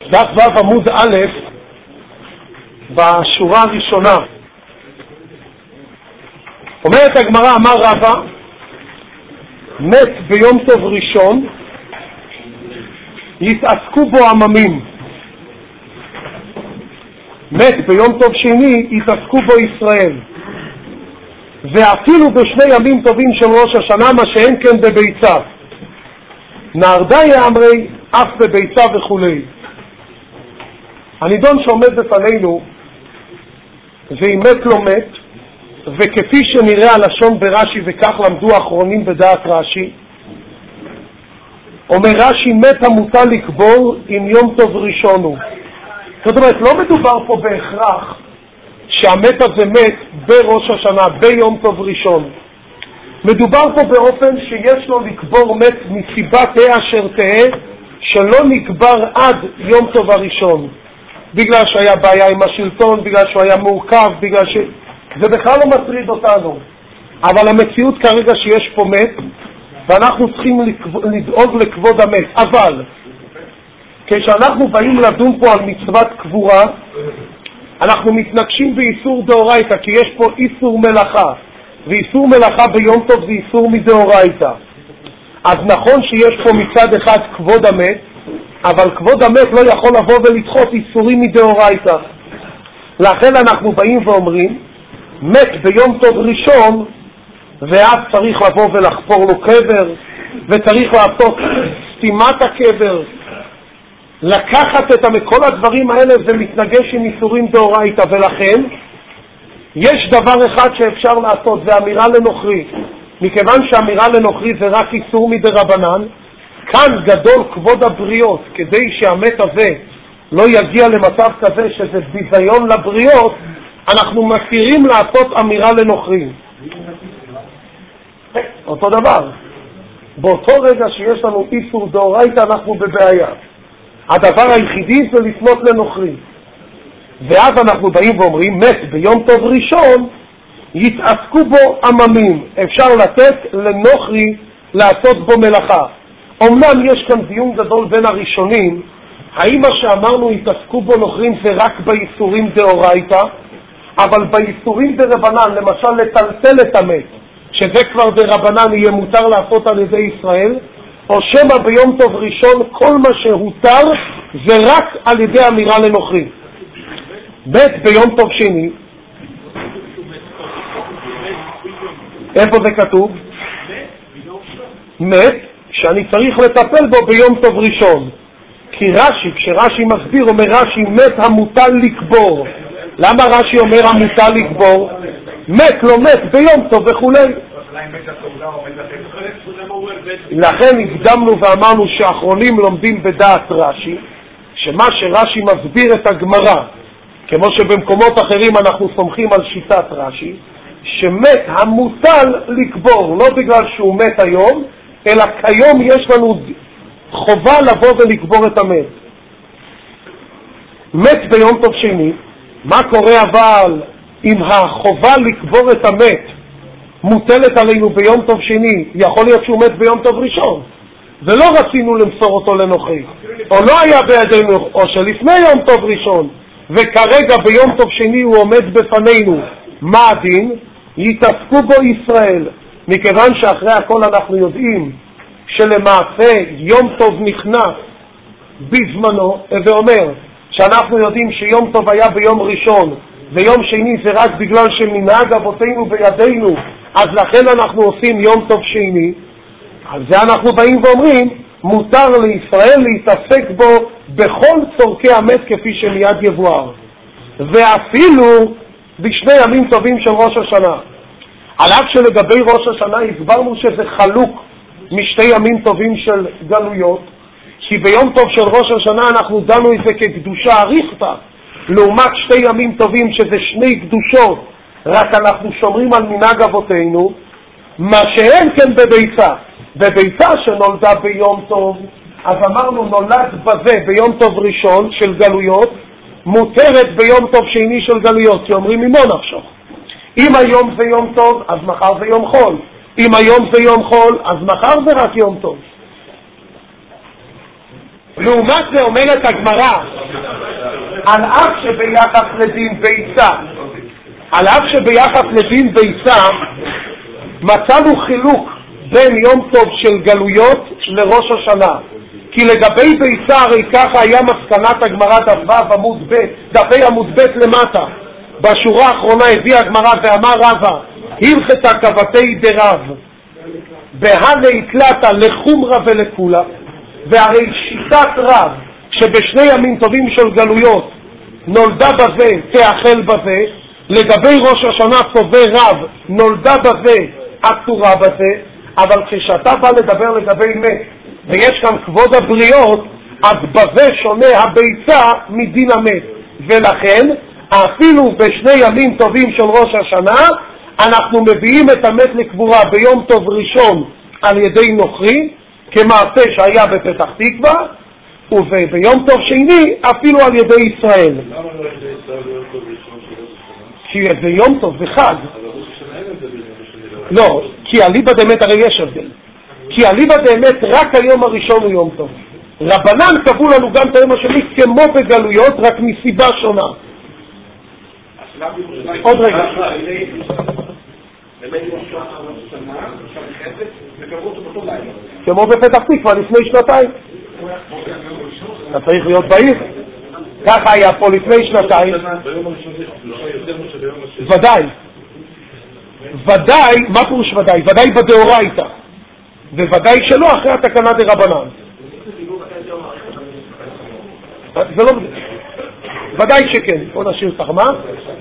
דף ו' עמוד א' בשורה הראשונה. אומרת הגמרא, אמר רבא, מת ביום טוב ראשון, יתעסקו בו עממים. מת ביום טוב שני, יתעסקו בו ישראל. ואפילו בשני ימים טובים של ראש השנה, מה שאין כן בביצה. נהרדאי אמרי, אף בביצה וכולי. הנידון שעומד בפנינו, ואם מת לא מת, וכפי שנראה הלשון ברש"י, וכך למדו האחרונים בדעת רש"י, אומר רש"י, מת המוטל לקבור עם יום טוב ראשון הוא. זאת אומרת, לא מדובר פה בהכרח שהמת הזה מת בראש השנה, ביום טוב ראשון. מדובר פה באופן שיש לו לקבור מת מסיבה תהא אשר תהא, שלא נקבר עד יום טוב הראשון. בגלל שהיה בעיה עם השלטון, בגלל שהוא היה מורכב, בגלל ש... זה בכלל לא מטריד אותנו. אבל המציאות כרגע שיש פה מת, ואנחנו צריכים לדאוג לכבוד המת. אבל כשאנחנו באים לדון פה על מצוות קבורה, אנחנו מתנגשים באיסור דאורייתא, כי יש פה איסור מלאכה, ואיסור מלאכה ביום טוב זה איסור מדאורייתא. אז נכון שיש פה מצד אחד כבוד המת, אבל כבוד המת לא יכול לבוא ולדחות איסורים מדאורייתא. לכן אנחנו באים ואומרים, מת ביום טוב ראשון, ואז צריך לבוא ולחפור לו קבר, וצריך לעשות סתימת הקבר, לקחת את כל הדברים האלה ומתנגש עם איסורים דאורייתא. ולכן יש דבר אחד שאפשר לעשות, זה אמירה לנוכרי. מכיוון שאמירה לנוכרי זה רק איסור מדרבנן, כאן גדול כבוד הבריות, כדי שהמת הזה לא יגיע למצב כזה שזה ביזיון לבריות, אנחנו מתירים לעשות אמירה לנוכרים. אותו דבר. באותו רגע שיש לנו איסור דאורייתא אנחנו בבעיה. הדבר היחידי זה לפנות לנוכרים. ואז אנחנו באים ואומרים, מת ביום טוב ראשון, יתעסקו בו עממים. אפשר לתת לנוכרי לעשות בו מלאכה. אמנם יש כאן דיון גדול בין הראשונים, האם מה שאמרנו יתעסקו בו נוכרים זה רק באיסורים דאורייתא, אבל באיסורים דרבנן, למשל לטלטל את המת, שזה כבר דרבנן יהיה מותר לעשות על ידי ישראל, או שמה ביום טוב ראשון כל מה שהותר זה רק על ידי אמירה לנוכרים. מת ביום טוב שני, איפה זה כתוב? מת שאני צריך לטפל בו ביום טוב ראשון. כי רש"י, כשרש"י מסביר, אומר רש"י, מת המוטל לקבור. למה רש"י אומר המוטל לקבור? מת לא מת ביום טוב וכו'. לכן הקדמנו ואמרנו שאחרונים לומדים בדעת רש"י, שמה שרש"י מסביר את הגמרא, כמו שבמקומות אחרים אנחנו סומכים על שיטת רש"י, שמת המוטל לקבור, לא בגלל שהוא מת היום, אלא כיום יש לנו חובה לבוא ולקבור את המת. מת ביום טוב שני, מה קורה אבל אם החובה לקבור את המת מוטלת עלינו ביום טוב שני? יכול להיות שהוא מת ביום טוב ראשון, ולא רצינו למסור אותו לנוכרי, או לא היה בידינו, או שלפני יום טוב ראשון, וכרגע ביום טוב שני הוא עומד בפנינו. מה הדין? יתעסקו בו ישראל. מכיוון שאחרי הכל אנחנו יודעים שלמעשה יום טוב נכנס בזמנו, ואומר שאנחנו יודעים שיום טוב היה ביום ראשון ויום שני זה רק בגלל שמנהג אבותינו בידינו, אז לכן אנחנו עושים יום טוב שני. על זה אנחנו באים ואומרים, מותר לישראל להתעסק בו בכל צורכי המת כפי שמיד יבואר, ואפילו בשני ימים טובים של ראש השנה. על אף שלגבי ראש השנה הסברנו שזה חלוק משתי ימים טובים של גלויות, כי ביום טוב של ראש השנה אנחנו דנו את זה כקדושה אריכתא, לעומת שתי ימים טובים שזה שני קדושות, רק אנחנו שומרים על מנהג אבותינו. מה שאין כן בביצה, בביצה שנולדה ביום טוב, אז אמרנו נולד בזה ביום טוב ראשון של גלויות, מותרת ביום טוב שני של גלויות, כי אומרים ממו נחשוך. אם היום זה יום טוב, אז מחר זה יום חול. אם היום זה יום חול, אז מחר זה רק יום טוב. לעומת זה אומרת הגמרא, על אף שביחס לדין ביצה, על אף שביחס לדין ביצה מצאנו חילוק בין יום טוב של גלויות לראש השנה, כי לגבי ביצה הרי ככה היה מסקנת הגמרא דפי עמוד ב' למטה. בשורה האחרונה הביאה הגמרא ואמר רבא הלכתה כבתי דרב בהנה התלתה לחומרה ולכולה, והרי שיטת רב שבשני ימים טובים של גלויות נולדה בזה תאכל בזה, לגבי ראש השנה סובר רב נולדה בזה אסורה בזה, אבל כשאתה בא לדבר לגבי מת ויש כאן כבוד הבריות, אז בזה שונה הביצה מדין המת, ולכן אפילו בשני ימים טובים של ראש השנה אנחנו מביאים את המת לקבורה ביום טוב ראשון על ידי נוכרי כמעשה שהיה בפתח תקווה, וביום טוב שני אפילו על ידי ישראל. למה לא על ידי ישראל ביום טוב ראשון של ראש השנה? כי זה יום טוב וחג. אבל ראש השנה אין את זה ביום השני. לא, כי אליבא דאמת הרי יש הבדל. כי אליבא דאמת רק היום הראשון הוא יום טוב. רבנן קבעו לנו גם את היום השני כמו בגלויות, רק מסיבה שונה. עוד רגע. כמו בפתח תקווה לפני שנתיים. אתה צריך להיות בעיר. ככה היה פה לפני שנתיים. ודאי. ודאי, מה פירוש ודאי? ודאי בדאורייתא. וודאי שלא אחרי התקנה דרבנן. זה לא... ודאי שכן. בוא נשאיר אותך, מה?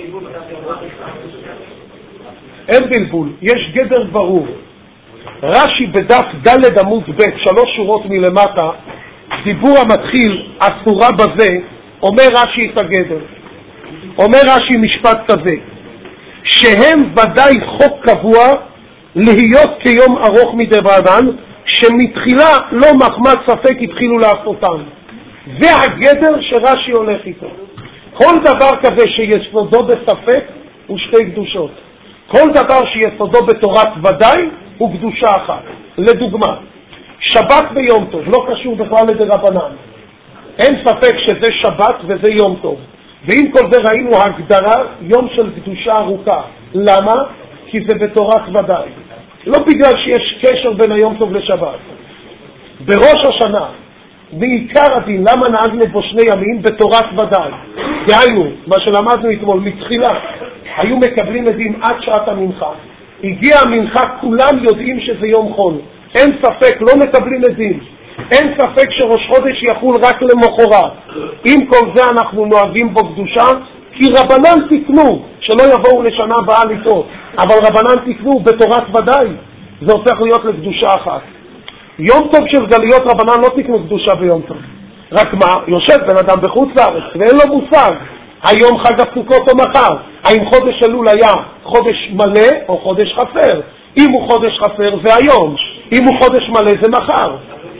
אין בלבול, יש גדר ברור. רש"י בדף ד' עמוד ב' 3 שורות מלמטה, דיבור המתחיל אסורה בזה, אומר רש"י את הגדר. אומר רש"י משפט כזה, שהם ודאי חוק קבוע להיות כיום ארוך מדרבנן, שמתחילה לא מחמת ספק התחילו לעשותם. זה הגדר שרש"י הולך איתו. כל דבר כזה שיסודו בספק הוא שתי קדושות. כל דבר שיסודו בתורת ודאי הוא קדושה אחת. לדוגמה, שבת ביום טוב לא קשור בכלל לדרבנן. אין ספק שזה שבת וזה יום טוב. ועם כל זה ראינו הגדרה יום של קדושה ארוכה. למה? כי זה בתורת ודאי. לא בגלל שיש קשר בין היום טוב לשבת. בראש השנה, בעיקר הדין, למה נהגנו בו שני ימים? בתורת ודאי. דהיינו, מה שלמדנו אתמול, מתחילה, היו מקבלים עדים עד שעת המנחה. הגיע המנחה, כולם יודעים שזה יום חול. אין ספק, לא מקבלים עדים. אין ספק שראש חודש יחול רק למחרת. עם כל זה אנחנו נוהגים בו קדושה, כי רבנן תקנו, שלא יבואו לשנה הבאה לטעות. אבל רבנן תקנו בתורת ודאי. זה הופך להיות לקדושה אחת. יום טוב של גלויות רבנן לא תקנו קדושה ביום טוב. רק מה? יושב בן אדם בחוץ לארץ ואין לו מושג היום חג הסוכות או מחר. האם חודש אלול היה חודש מלא או חודש חסר? אם הוא חודש חסר זה היום, אם הוא חודש מלא זה מחר.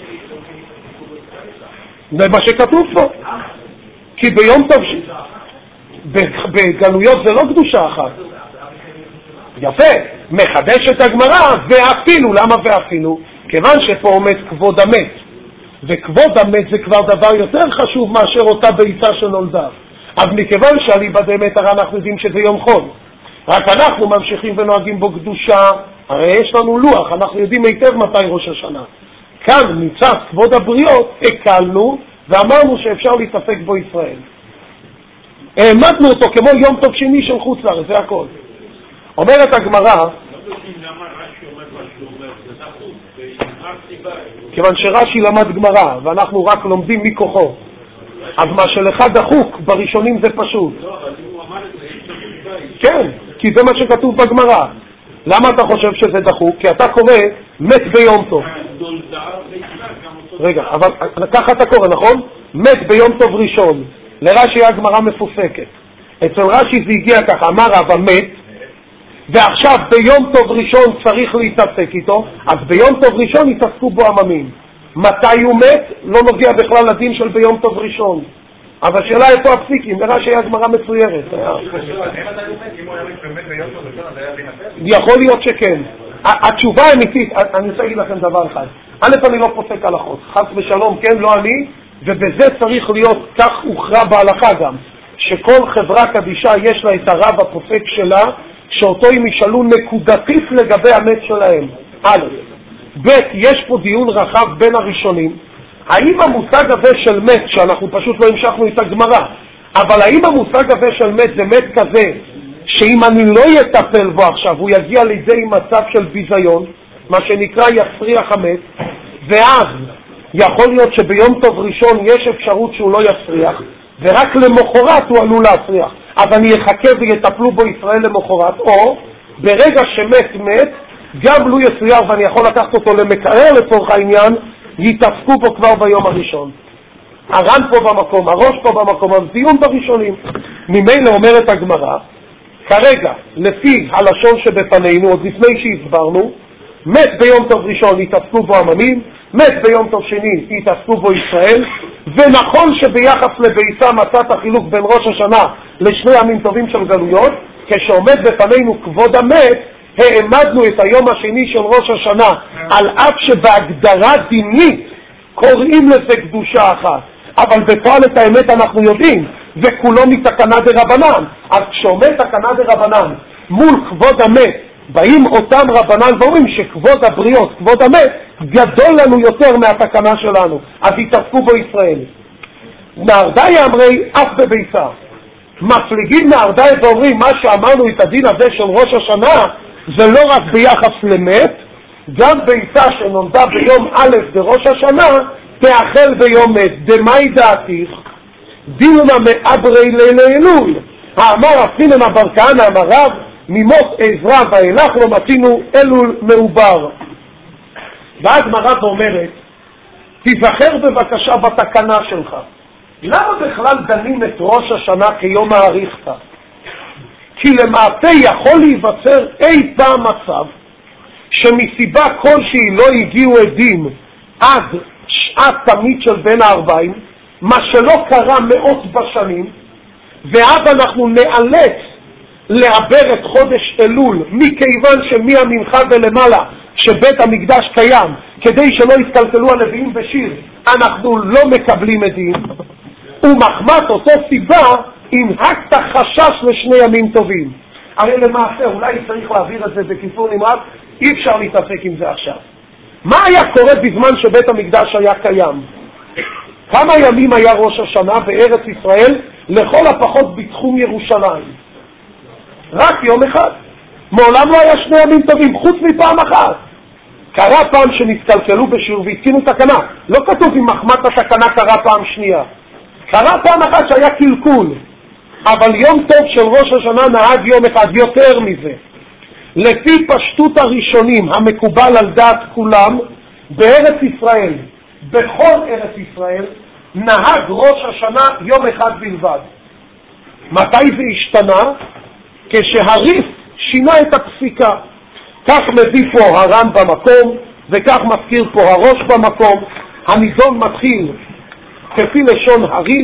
זה מה שכתוב פה. כי ביום טוב בגלויות זה לא קדושה אחת. יפה, מחדשת הגמרא ואפילו. למה ואפילו? כיוון שפה עומד כבוד המת, וכבוד המת זה כבר דבר יותר חשוב מאשר אותה ביצה שנולדה. אז מכיוון שאליבא דאמת הרי אנחנו יודעים שזה יום חול, רק אנחנו ממשיכים ונוהגים בו קדושה, הרי יש לנו לוח, אנחנו יודעים היטב מתי ראש השנה. כאן מצד כבוד הבריות הקלנו ואמרנו שאפשר להתעסק בו ישראל. העמדנו אותו כמו יום טוב שני של חוץ לארץ, זה הכל. אומרת הגמרא, כיוון שרש"י למד גמרא ואנחנו רק לומדים מכוחו, אז מה שלך דחוק בראשונים זה פשוט. כן, כי זה מה שכתוב בגמרא. למה אתה חושב שזה דחוק? כי אתה קורא מת ביום טוב. רגע, אבל ככה אתה קורא, נכון? מת ביום טוב ראשון. לרש"י הגמרא מפוסקת. אצל רש"י זה הגיע ככה, אמר אבל מת, ועכשיו ביום טוב ראשון צריך להתעסק איתו, אז ביום טוב ראשון יתעסקו בו עממים. מתי הוא מת? לא נוגע בכלל לדין של ביום טוב ראשון. אבל שאלה איפה הפסיקים, ברש"י הגמרא מצוירת. יכול להיות שכן. התשובה האמיתית, אני רוצה להגיד לכם דבר אחד. א', אני לא פוסק הלכות. חס ושלום, כן, לא אני, ובזה צריך להיות, כך הוכרע בהלכה גם, שכל חברה קדישה יש לה את הרב הפוסק שלה, שאותו הם ישאלו נקודתית לגבי המת שלהם. א', ב', יש פה דיון רחב בין הראשונים, האם המושג הזה של מת, שאנחנו פשוט לא המשכנו את הגמרא, אבל האם המושג הזה של מת זה מת כזה, שאם אני לא יטפל בו עכשיו, הוא יגיע לידי מצב של ביזיון, מה שנקרא יסריח המת, ואז יכול להיות שביום טוב ראשון יש אפשרות שהוא לא יסריח, ורק למחרת הוא עלול להסריח, אז אני אחכה ויטפלו בו ישראל למחרת, או ברגע שמת, גם לא יסריח ואני יכול לקחת אותו למקרר לצורך העניין, יתעסקו בו כבר ביום הראשון. הר"ן פה במקום, הראש פה במקום, אז דיון בראשונים. ממילא אומרת הגמרא, כרגע, לפי הלשון שבפנינו, עוד לפני שהסברנו, מת ביום טוב ראשון יתעסקו בו המנים, מת ביום טוב שני יתעסקו בו ישראל, ונכון שביחס לביצה מצאת החילוק בין ראש השנה לשני ימים טובים של גלויות, כשעומד בפנינו כבוד המת, העמדנו את היום השני של ראש השנה, על אף שבהגדרה דינית קוראים לזה קדושה אחת, אבל בפועל את האמת אנחנו יודעים, וכולו מתקנה דרבנן. אז כשעומד תקנה דרבנן מול כבוד המת, באים אותם רבנן ואומרים שכבוד הבריות, כבוד המת, גדול לנו יותר מהתקנה שלנו, אז יתעסקו בו ישראל. נהרדאי אמרי אף בביצה, מפליגים נהרדאי ואומרים מה שאמרנו את הדין הזה של ראש השנה, זה לא רק ביחס למת, גם ביצה שנולדה ביום א' בראש השנה, תאכל ביום מת. דמאי דעתיך, דילמה מאברי לאלול. האמר אפינן אבר כהנא אמר רב, ממות עזרא ואילך לא מצינו אלול מעובר. ואז מרב אומרת, תיזכר בבקשה בתקנה שלך. למה בכלל דנים את ראש השנה כיום האריכתא? כי למעשה יכול להיווצר אי פעם מצב שמסיבה כלשהי לא הגיעו עדים עד שעת תמיד של בין הערביים, מה שלא קרה מאות בשנים, ואז אנחנו נאלץ לעבר את חודש אלול, מכיוון שמהמנחה ולמעלה שבית המקדש קיים, כדי שלא יתקלקלו הנביאים בשיר, אנחנו לא מקבלים עדים, ומחמת אותו סיבה הנהגת חשש לשני ימים טובים. הרי למעשה אולי צריך להעביר את זה בקיצור נמרץ, אי אפשר להתעסק עם זה עכשיו. מה היה קורה בזמן שבית המקדש היה קיים? כמה ימים היה ראש השנה בארץ ישראל, לכל הפחות בתחום ירושלים? רק יום אחד. מעולם לא היה שני ימים טובים, חוץ מפעם אחת. קרה פעם שנתקלקלו בשיר והתקינו תקנה. לא כתוב אם מחמת התקנה קרה פעם שנייה. קרה פעם אחת שהיה קלקול. אבל יום טוב של ראש השנה נהג יום אחד. יותר מזה, לפי פשטות הראשונים המקובל על דעת כולם, בארץ ישראל, בכל ארץ ישראל, נהג ראש השנה יום אחד בלבד. מתי זה השתנה? כשהריף שינה את הפסיקה. כך מביא פה הר"ן במקום, וכך מזכיר פה הראש במקום. הניזון מתחיל כפי לשון הריף.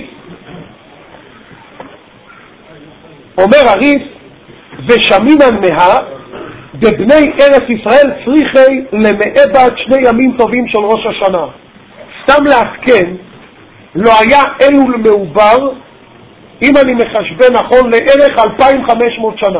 אומר הריף, ושמינן מה בבני ארץ ישראל צריכי למעבד שני ימים טובים של ראש השנה. סתם להסכן, לא היה אלול מעובר, אם אני מחשבן נכון, לערך 2500 שנה.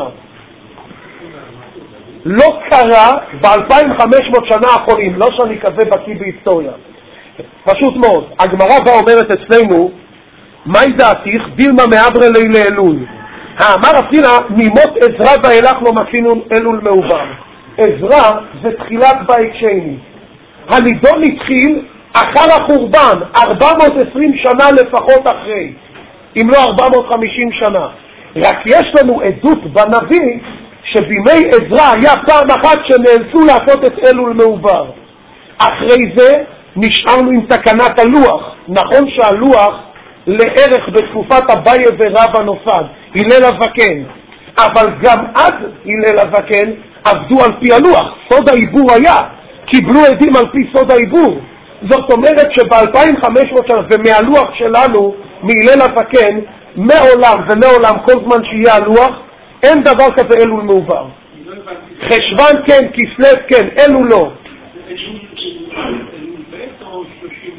לא קרה ב-2500 שנה האחרונים, לא שאני כזה בקיא בהיסטוריה. פשוט מאוד. הגמרא באה אומרת אצלנו, מהי דעתיך? דילמה מאברי לילה אלול. האמר אפילו ממות עזרא ואילך לא מצינו אלול מעובר. עזרא זה תחילת בית שני. הנידון התחיל אחר החורבן, 420 שנה לפחות אחרי, אם לא 450 שנה. רק יש לנו עדות בנביא שבימי עזרא היה פעם אחת שנאלצו לעשות את אלול מעובר. אחרי זה נשארנו עם תקנת הלוח. נכון שהלוח לערך בתקופת אביי ורבא נוסד, הלל הזקן, אבל גם עד הלל הזקן עבדו על פי הלוח. סוד העיבור היה, קיבלו עדים על פי סוד העיבור. זאת אומרת שב-2500 שנה, ומהלוח שלנו, מהלל הזקן, מעולם ומעולם כל זמן שיהיה הלוח, אין דבר כזה אלול מעובר. חשבן כן, כסלו כן, אלול לא.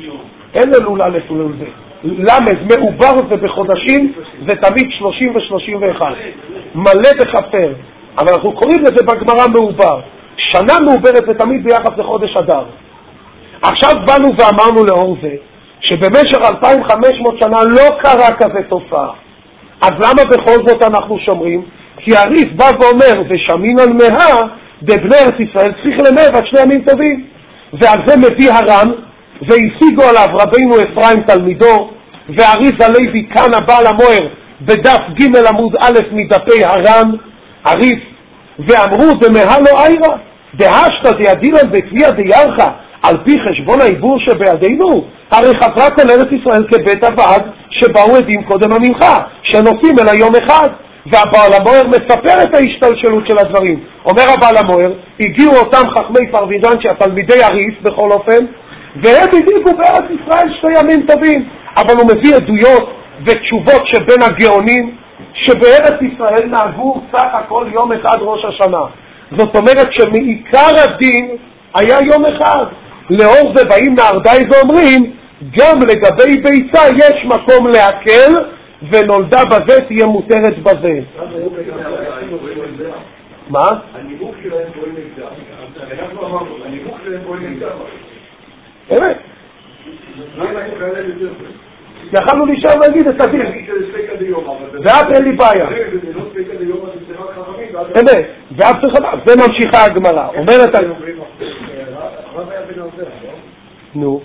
אין אלול א' ולול ב'. למד מעובר ובחודשים זה תמיד 30 ו-31. מלא וחסר. אבל אנחנו קוראים לזה בגמרא מעובר. שנה מעוברת זה תמיד ביחס לחודש אדר. עכשיו באנו ואמרנו לאור זה, שבמשך 2500 שנה לא קרה כזה תופעה. אז למה בכל זאת אנחנו שומרים? כי הריף בא ואומר, ושמין על מאה, בבני ארץ ישראל צריך למאה עד 2 ימים טובים. ועל זה מביא הר"ן, והשיגו עליו רבינו אפרים תלמידו, והריף הלוי כאן הבעל המוער, בדף ג' עמוד א' מדפי הר"ן, הריף, ואמרו דמאה לא עירה, דהשתא דידילן בקביע דירחה, על פי חשבון העיבור שבידינו, הרי חזרה כל ארץ ישראל כבית הוועד שבאו עדים קודם המנחה, שנוסעים אל היום אחד. והבעל המוער מספר את ההשתלשלות של הדברים. אומר הבעל המוער, הגיעו אותם חכמי פרבידן שהתלמידי הריף בכל אופן, והם הדיגו בארץ ישראל 2 ימים טובים. אבל הוא מביא עדויות ותשובות שבין הגאונים, שבארץ ישראל נהגו סך הכל יום אחד ראש השנה. זאת אומרת שמעיקר הדין היה יום אחד. לאור זה באים נהרדאי ואומרים, גם לגבי ביצה יש מקום להקל, ונולדה בזה תהיה מותרת בזה. מה? הנימוק שלהם פועל נגדם. אנחנו אמרנו, הנימוק שלהם פועל נגדם. באמת. יכלנו להישאר להגיד את הדין. ואת אין לי בעיה. באמת. ואת צריכה, זה ממשיכה הגמרא. אומרת על... נו.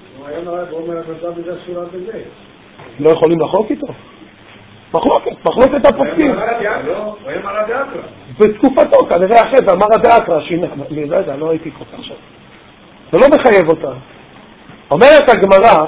לא יכולים לחוק איתו. מחלוקת הפוסקים. בתקופתו, כנראה אחרי זה, אמר הדאקרא, לא יודע, לא הייתי כל כך עכשיו. זה לא מחייב אותה. אומרת הגמרא,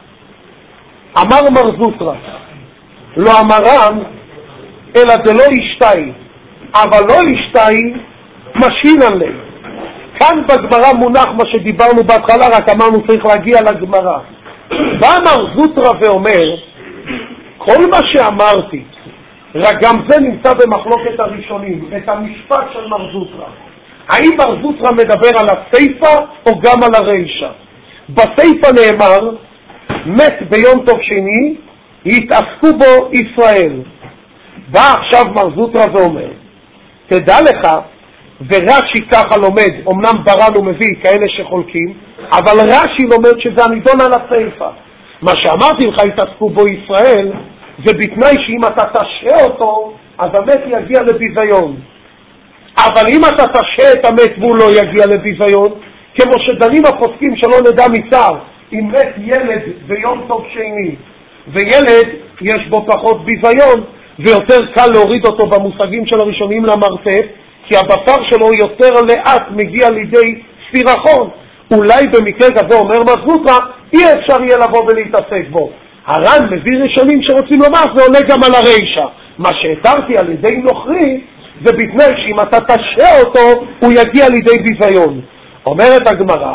אמר מר זוטרא, לא אמרם, אלא זה לא ישתאי, אבל לא ישתאי, משינן להם. כאן בגמרא מונח מה שדיברנו בהתחלה, רק אמרנו צריך להגיע לגמרא. בא מר זוטרא ואומר, כל מה שאמרתי, רק גם זה נמצא במחלוקת הראשונים, את המשפט של מר זוטרא. האם מר זוטרא מדבר על הסיפא או גם על הרישא? בסיפא נאמר, מת ביום טוב שני, התעסקו בו ישראל. בא עכשיו מר זוטרא ואומר, תדע לך, ורש"י ככה לומד, אמנם ברן הוא מביא כאלה שחולקים, אבל רש"י לומד שזה הנידון על הסיפא. מה שאמרתי לך, התעסקו בו ישראל, זה בתנאי שאם אתה תשעה אותו, אז המת יגיע לביזיון. אבל אם אתה תשעה את המת והוא לא יגיע לביזיון, כמו שדנים הפוסקים שלא נדע מצער, אם מת ילד ביום טוב שני, וילד יש בו פחות ביזיון, ויותר קל להוריד אותו במושגים של הראשונים למרתף, כי הבשר שלו יותר לאט מגיע לידי סירחון. אולי במקרה כזה אומר מר זוטרא, אי אפשר יהיה לבוא ולהתעסק בו. הר"ן מביא ראשונים שרוצים לומר, זה עולה גם על הרישא. מה שהתרתי על ידי נוכרי, זה בתנאי שאם אתה תשעה אותו, הוא יגיע לידי ביזיון. אומרת הגמרא,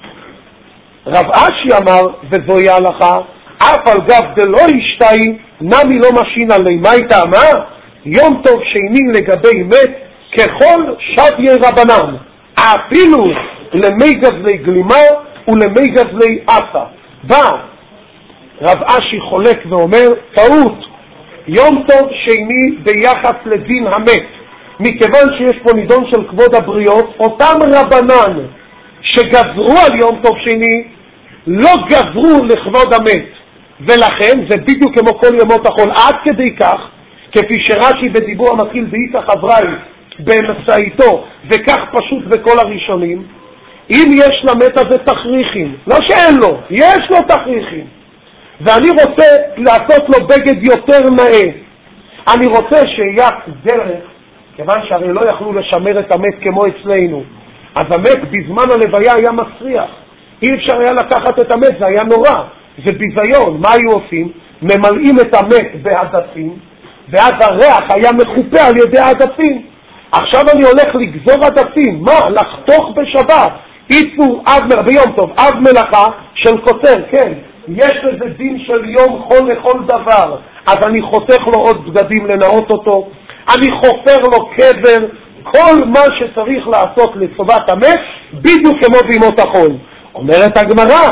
רב אשי אמר, וזוהי ההלכה, אף על גב דלא ישתאי, נמי לא משין עלי. מה היא טעמה? יום טוב שני לגבי מת, ככל שדיה רבנן, אפילו למי גזלי גלימה ולמי גזלי אסה. בא רב אשי חולק ואומר, טעות, יום טוב שני ביחס לדין המת, מכיוון שיש פה נידון של כבוד הבריות, אותם רבנן שגזרו על יום טוב שני, לא גזרו לכבוד המת, ולכן זה בדיוק כמו כל ימות החול, עד כדי כך, כפי שרש"י בדיבור המתחיל באיתך אברהם, באמצעיתו, וכך פשוט בכל הראשונים, אם יש למת הזה תכריכים, לא שאין לו, יש לו תכריכים, ואני רוצה לעשות לו בגד יותר נאה, אני רוצה שיהיה דרך, כיוון שהרי לא יכלו לשמר את המת כמו אצלנו, אז המת בזמן הלוויה היה מסריח, אי אפשר היה לקחת את המת, זה היה נורא, זה ביזיון. מה היו עושים? ממלאים את המת בהדפים, ואז הריח היה מחופה על ידי הדפים. עכשיו אני הולך לגזור הדפים, מה? לחתוך בשבת, איצו ביום טוב, אב מלאכה של קוצר, כן, יש לזה דין של יום חול לכל דבר, אז אני חותך לו עוד בגדים לנאות אותו, אני חופר לו קבר, כל מה שצריך לעשות לטובת המת, בדיוק כמו בימות החול. אומרת הגמרא,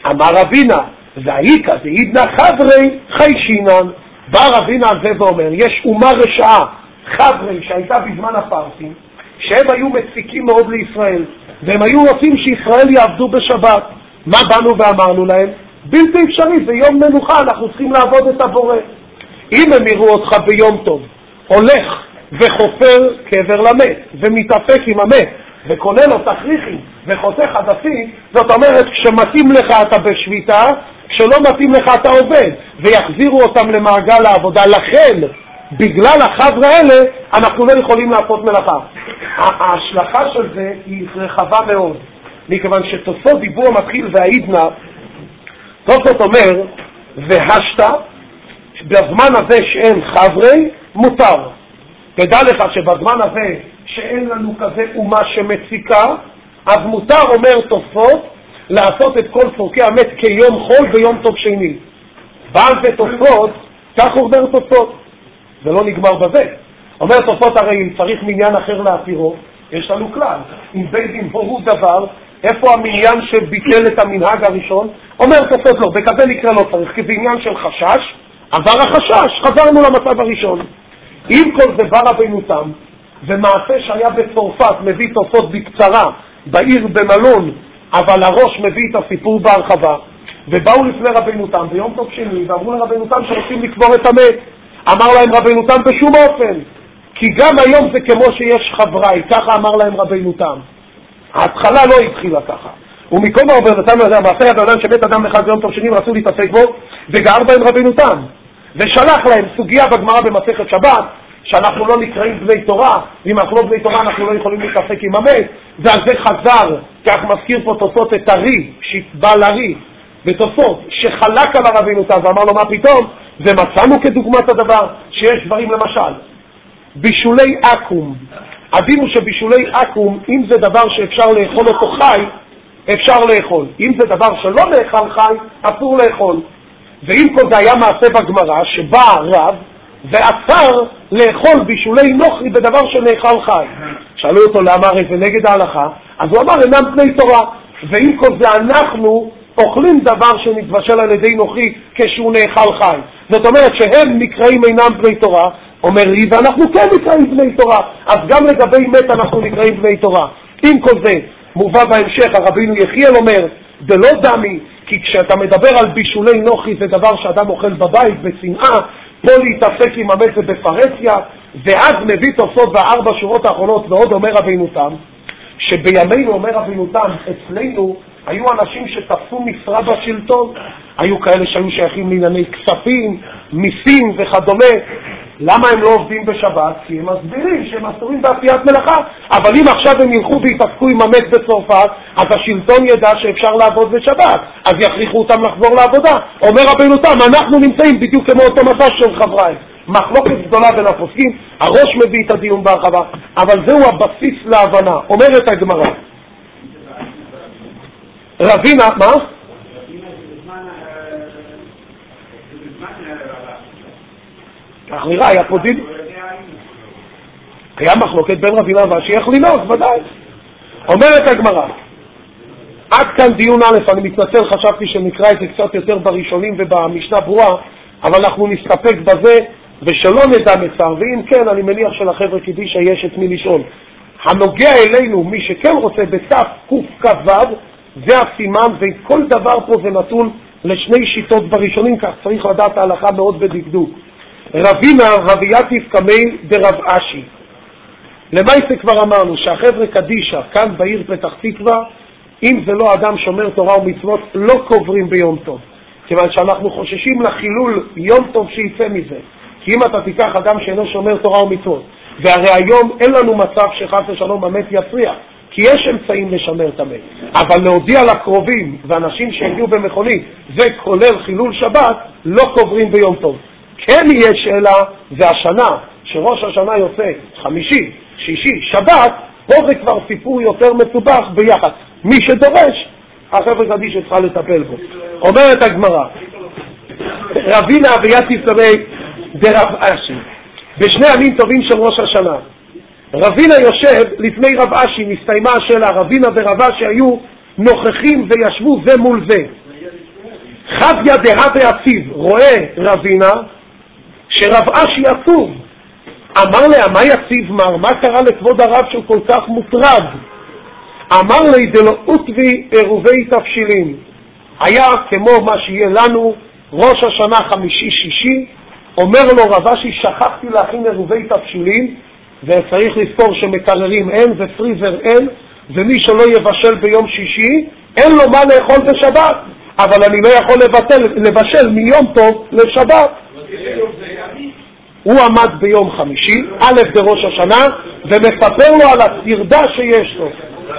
אמר רבינה, והאיקה דאידנא חברי חיישינן. בא רבינה על זה ואומר, יש אומה רשעה, חברי, שהייתה בזמן הפרסים, שהם היו מציקים מאוד לישראל, והם היו רוצים שישראל יעבדו בשבת. מה באנו ואמרנו להם? בלתי אפשרי, זה יום מנוחה, אנחנו צריכים לעבוד את הבורא. אם הם יראו אותך ביום טוב, הולך וחופר קבר למת, ומתאפק עם המת, וקונה לו תכריכים, וחותך עדפי, זאת אומרת, כשמתאים לך אתה בשביתה, כשלא מתאים לך אתה עובד, ויחזירו אותם למעגל העבודה. לכן, בגלל החבר'ה האלה, אנחנו לא יכולים לעשות מלאכה. ההשלכה של זה היא רחבה מאוד, מכיוון שתוספות דיבור מתחיל והעידנא, תוספות אומר, והשתה, בזמן הזה שאין חברי, מותר. תדע לך שבזמן הזה שאין לנו כזה אומה שמציקה, אז מותר, אומר תוספות, לעשות את כל צורכי המת כיום חול ביום טוב שני. בעל זה תוספות, כך אומר תוספות. זה לא נגמר בזה. אומר תוספות, הרי אם צריך מניין אחר להתירו, יש לנו כלל. אם בית דין הורו דבר, איפה המניין שביטל את המנהג הראשון? אומר תוספות לא, בכזה נקרא לא צריך, כי זה עניין של חשש, עבר החשש, חזרנו למצב הראשון. אם כל זה בא רבינו תם, ומעשה שהיה בצרפת מביא תוספות בקצרה, בעיר במלון, אבל הראש מביא את הסיפור בהרחבה, ובאו לפני רבינו תם ביום טוב שני, ואמרו לרבינו תם שרוצים לקבור את המת. אמר להם רבינו תם בשום אופן, כי גם היום זה כמו שיש חברי, ככה אמר להם רבינו תם. ההתחלה לא התחילה ככה. ומכל מה עובר נתן לו מעשה יד העולם שבית אדם אחד ביום טוב שני רצו להתעסק בו, וגר בהם רבינו תם. ושלח להם סוגיה בגמרא במסכת שבת, שאנחנו לא נקראים בני תורה, ואם אנחנו לא בני תורה אנחנו לא יכולים להתעסק עם המת, ועל זה חזר, כך מזכיר פה תוספות את הרי, שבא לרי, ותוספות שחלק על רבינו תם ואמר לו מה פתאום, ומצאנו כדוגמת הדבר שיש דברים למשל, בישולי אקום. הדינו שבישולי אקום, אם זה דבר שאפשר לאכול אותו חי, אפשר לאכול. אם זה דבר שלא נאכל חי, אסור לאכול. ואם כל זה היה מעשה בגמרא, שבא הרב ועצר לאכול בישולי נוכרי בדבר שנאכל חי. שאלו אותו למה הרי זה נגד ההלכה, אז הוא אמר אינם בני תורה. ואם כל זה אנחנו אוכלים דבר שנתבשל על ידי נוכרי כשהוא נאכל חי. זאת אומרת שהם נקראים אינם בני תורה, אומר לי, ואנחנו כן נקראים בני תורה, אז גם לגבי מת אנחנו נקראים בני תורה. עם כל זה מובא בהמשך, הרבינו יחיאל אומר, דלא דמי, כי כשאתה מדבר על בישולי נוכרי זה דבר שאדם אוכל בבית בצנעה, פה להתעסק עם המת זה בפרסיה, ואז מביא תוספות בארבע שורות האחרונות, ועוד אומר רבינו תם, שבימינו אומר רבינו תם, אצלנו היו אנשים שתפסו משרה בשלטון, היו כאלה שהיו שייכים לענייני כספים, מיסים וכדומה. למה הם לא עובדים בשבת? כי הם מסבירים שהם אסורים בעשיית מלאכה, אבל אם עכשיו הם ילכו והתעסקו עם המת בצרפת, אז השלטון ידע שאפשר לעבוד בשבת, אז יכריחו אותם לחזור לעבודה. אומר רבינו תם, אנחנו נמצאים בדיוק כמו אותו מצב של חברי, מחלוקת גדולה בין הפוסקים, הראש מביא את הדיון בהרחבה, אבל זהו הבסיס להבנה. אומרת הגמרא, רבינה, מה? כך נראה, היה פה דין, היה מחלוקת בין רבינה ואשי איך לנהוג, ודאי. אומרת הגמרא, עד כאן דיון א', אני מתנצל, חשבתי שנקרא את זה קצת יותר בראשונים ובמשנה ברורה, אבל אנחנו נסתפק בזה ושלא נדע מצר, ואם כן אני מניח שלחבר'ה קדישה יש את מי לשאול. הנוגע אלינו, מי שכן רוצה בתף קכ"ו, זה הסימן, וכל דבר פה זה נתון לשני שיטות בראשונים, כך צריך לדעת ההלכה מאוד בדקדוק. רבינה רבייתיף קמי דרב אשי. למעשה כבר אמרנו שהחבר'ה קדישה כאן בעיר פתח תקווה, אם זה לא אדם שומר תורה ומצוות, לא קוברים ביום טוב, כיוון שאנחנו חוששים לחילול יום טוב שיצא מזה. כי אם אתה תיקח אדם שאינו שומר תורה ומצוות, והרי היום אין לנו מצב שחס ושלום המת יפריע, כי יש אמצעים לשמר את המת, אבל להודיע לקרובים ואנשים שהגיעו במכונית זה כולל חילול שבת, לא קוברים ביום טוב. כן יהיה שאלה, זה השנה שראש השנה יוצא חמישי, שישי, שבת, פה זה כבר סיפור יותר מסובך ביחד. מי שדורש, החבר'ה קדישה צריכה לטפל בו. אומרת הגמרא, רבינה רבייתיף קמי דרב אשי, בשני ימים טובים של ראש השנה, רבינה יושב לפני רב אשי, נסתיימה השאלה, רבינה ורב אשי היו נוכחים וישבו זה מול זה. חביה דהווה עצוב, רואה רבינה שרב אשי עצוב. אמר לה, מה יציב מר? מה קרה לכבוד הרב שהוא כל כך מוטרד? אמר לי, דלא עוטבי עירובי תבשילים. היה כמו מה שיהיה לנו, ראש השנה חמישי-שישי, אומר לו רב אשי, שכחתי להכין עירובי תבשילים, וצריך לזכור שמקררים אין ופריזר אין, ומי שלא יבשל ביום שישי, אין לו מה לאכול בשבת. אבל אני לא יכול לבשל מיום טוב לשבת. הוא עמד ביום חמישי, א' בראש השנה, ומספר לו על הסרדה שיש לו.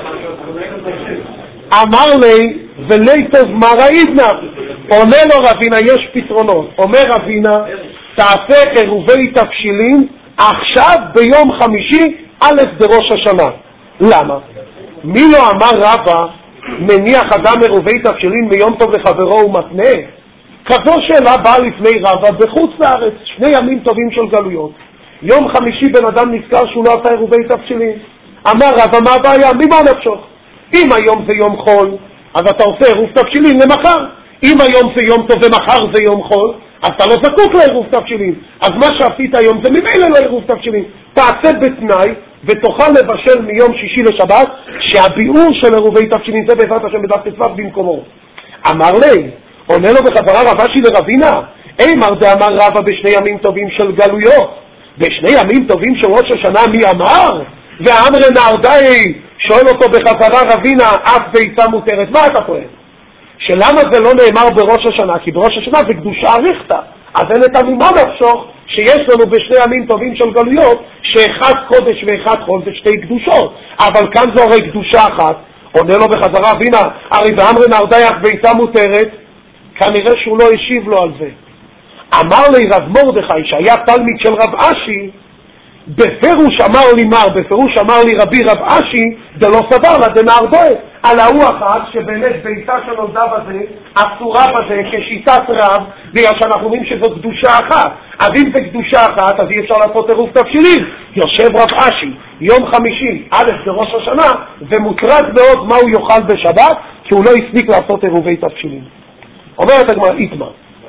אמר לי, ולי טוב מה ראיתנה? עונה לו רבינה, יש פתרונות. אומר רבינה, תעשה עירובי תבשילים עכשיו ביום חמישי, א' בראש השנה. למה? מי לא אמר רבא, מניח אדם עירובי תבשילים ביום טוב לחברו ומתנה? כזו שאלה באה לפני רבא בחוץ לארץ, 2 ימים טובים של גלויות. יום חמישי בן אדם נזכר שהוא לא עשה עירובי תבשילים. אמר רבא, מה הבעיה? ממה נפשוך? אם היום זה יום חול, אז אתה עושה עירוב תבשילים למחר. אם היום זה יום טוב ומחר זה יום חול, אז אתה לא זקוק לעירוב תבשילים. אז מה שעשית היום זה ממילא לא עירוב תבשילים. תעשה בתנאי ותוכל לבשל מיום שישי לשבת, שהביאור של עירובי תבשילים זה בעזרת השם בדף ט"ו במקומו. אמר לי, עונה לו בחזרה רב אשי לרבינה, אימר דאמר רבא ב2 ימים טובים של גלויות, ב2 ימים טובים של ראש השנה מי אמר? ואמרי נהרדאי, שואל אותו בחזרה רבינה, אף ביצה מותרת. מה אתה טוען? שלמה זה לא נאמר בראש השנה? כי בראש השנה זה קדושה אריכתא, אז אין את ממה נפשוך שיש לנו ב2 ימים טובים של גלויות, שאחד קודש ואחד חול זה 2 קדושות, אבל כאן זו הרי קדושה אחת. עונה לו בחזרה רבינה, הרי ואמרי נהרדאי אף ביצה מותרת, כנראה שהוא לא השיב לו על זה. אמר לי רב מרדכי שהיה תלמיד של רב אשי, בפירוש אמר לי מר, בפירוש אמר לי רבי רב אשי, דלא סבר לה דנהרדאי, על ההוא אחת שבאמת ביתה שנולדה בזה, אסורה בזה כשיטת רב, בגלל שאנחנו אומרים שזו קדושה אחת. אז אם זה קדושה אחת, אז אי אפשר לעשות עירוב תבשילים. יושב רב אשי, יום חמישי, א' בראש השנה, ומוטרד מאוד מה הוא יאכל בשבת, כי הוא לא הספיק לעשות עירובי תבשילים. אומרת הגמרא, איתמר.